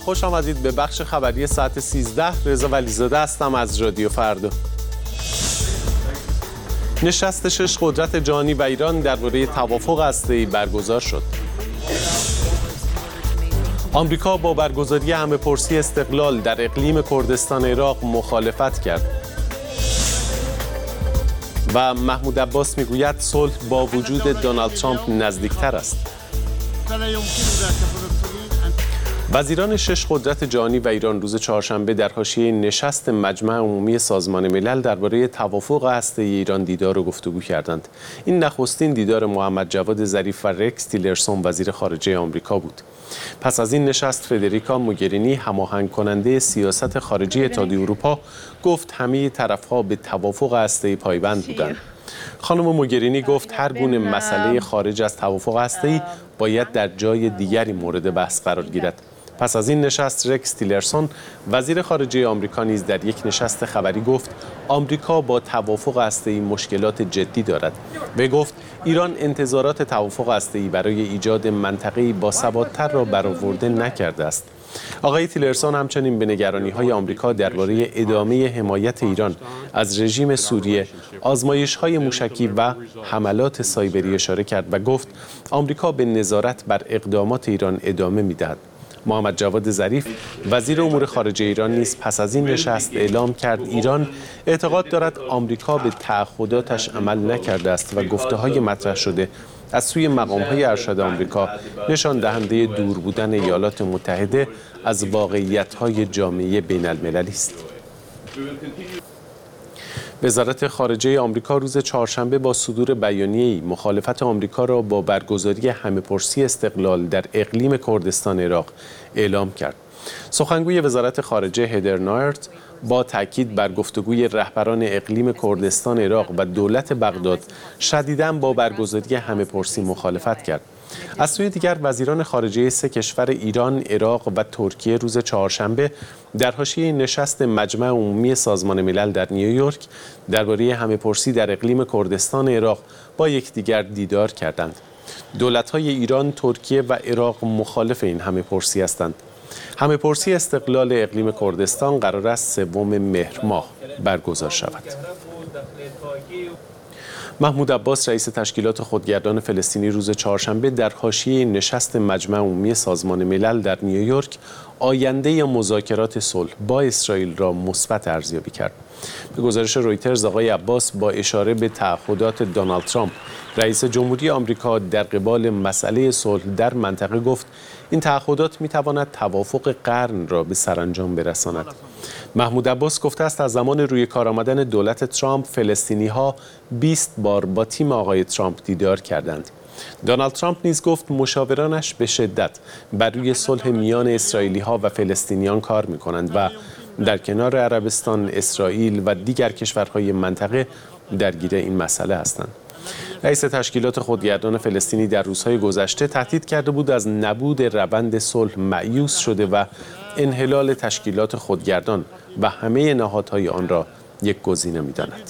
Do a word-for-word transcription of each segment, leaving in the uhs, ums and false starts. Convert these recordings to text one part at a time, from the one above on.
خوش آمدید به بخش خبری ساعت سیزده. رضا ولیزاده هستم از رادیو فردا. نشست شش قدرت جهانی و ایران درباره توافق هسته‌ای برگزار شد. آمریکا با برگزاری همه‌پرسی استقلال در اقلیم کردستان عراق مخالفت کرد. و محمود عباس میگوید صلح با وجود دونالد ترامپ نزدیکتر است. وزیران شش قدرت جهانی و ایران روز چهارشنبه در حاشیه نشست مجمع عمومی سازمان ملل درباره توافق هسته‌ای ایران دیدار و گفتگو کردند. این نخستین دیدار محمد جواد ظریف و رکس تیلرسون وزیر خارجه آمریکا بود. پس از این نشست فدریکا موگرینی هماهنگ کننده سیاست خارجی اتحادیه اروپا گفت همه طرف‌ها به توافق هسته‌ای پایبند بودند. خانم موگرینی گفت هر گونه مسئله خارج از توافق هسته‌ای باید در جای دیگری مورد بحث قرار گیرد. پس از این نشست رکس تیلرسون وزیر خارجه آمریکا نیز در یک نشست خبری گفت آمریکا با توافق هسته‌ای مشکلات جدی دارد و گفت ایران انتظارات توافق هسته‌ای برای ایجاد منطقه‌ای باثبات‌تر را برآورده نکرده است. آقای تیلرسون همچنین به نگرانی‌های آمریکا درباره ادامه حمایت ایران از رژیم سوریه، آزمایش‌های موشکی و حملات سایبری اشاره کرد و گفت آمریکا به نظارت بر اقدامات ایران ادامه می‌دهد. محمد جواد ظریف وزیر امور خارجه ایران نیز پس از این نشست اعلام کرد ایران اعتقاد دارد آمریکا به تعهداتش عمل نکرده است و گفته‌های مطرح شده از سوی مقام‌های ارشد آمریکا نشان دهنده دور بودن ایالات متحده از واقعیت‌های جامعه بین‌المللی است. وزارت خارجه آمریکا روز چهارشنبه با صدور بیانیه‌ای مخالفت آمریکا را با برگزاری همه‌پرسی استقلال در اقلیم کردستان عراق اعلام کرد. سخنگوی وزارت خارجه هدر نایرت با تاکید بر گفتگوی رهبران اقلیم کردستان عراق و دولت بغداد شدیداً با برگزاری همه‌پرسی مخالفت کرد. از سوی دیگر وزیران خارجه سه کشور ایران، عراق و ترکیه روز چهارشنبه در حاشیه نشست مجمع عمومی سازمان ملل در نیویورک درباره همه‌پرسی در اقلیم کردستان عراق با یکدیگر دیدار کردند. دولت‌های ایران، ترکیه و عراق مخالف این همه‌پرسی هستند. همه‌پرسی استقلال اقلیم کردستان قرار است سوم مهر ماه برگزار شود. محمود عباس رئیس تشکیلات خودگردان فلسطینی روز چهارشنبه در حاشیه نشست مجمع عمومی سازمان ملل در نیویورک آینده مذاکرات صلح با اسرائیل را مثبت ارزیابی کرد. به گزارش رویترز آقای عباس با اشاره به تعهدات دونالد ترامپ رئیس جمهوری آمریکا در قبال مسئله صلح در منطقه گفت این تعهدات می‌تواند توافق قرن را به سرانجام برساند. محمود عباس گفته است از زمان روی کار آمدن دولت ترامپ فلسطینی‌ها بیست بار با تیم آقای ترامپ دیدار کردند. دونالد ترامپ نیز گفت مشاورانش به شدت بر روی صلح میان اسرائیلی‌ها و فلسطینیان کار می‌کنند و در کنار عربستان، اسرائیل و دیگر کشورهای منطقه درگیر این مسئله هستند. رئیس تشکیلات خودگردان فلسطینی در روزهای گذشته تهدید کرده بود از نبود روند صلح مایوس شده و انحلال تشکیلات خودگردان و همه نهادهای آن را یک گزینه می‌داند.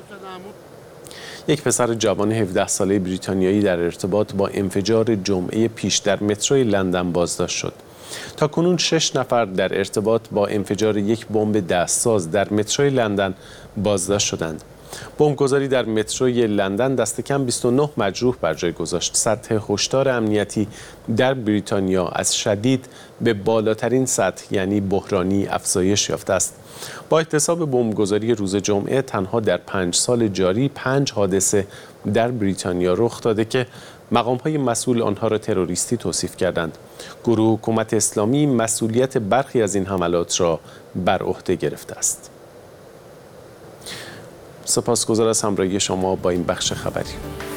یک پسر جوان هفده ساله بریتانیایی در ارتباط با انفجار جمعه پیش در متروی لندن بازداشت شد. تاکنون شش نفر در ارتباط با انفجار یک بمب دستساز در متروی لندن بازداشت شدند. بمبگذاری در متروی لندن دست کم بیست و نه مجروح بر جای گذاشت. سطح هشدار امنیتی در بریتانیا از شدید به بالاترین سطح یعنی بحرانی افزایش یافته است. با احتساب بمبگذاری روز جمعه تنها در پنج سال جاری پنج حادثه در بریتانیا رخ داده که مقام‌های مسئول آنها را تروریستی توصیف کردند. گروه حکومت اسلامی مسئولیت برخی از این حملات را بر عهده گرفته است. سپاسگزار از همراهی شما با این بخش خبری.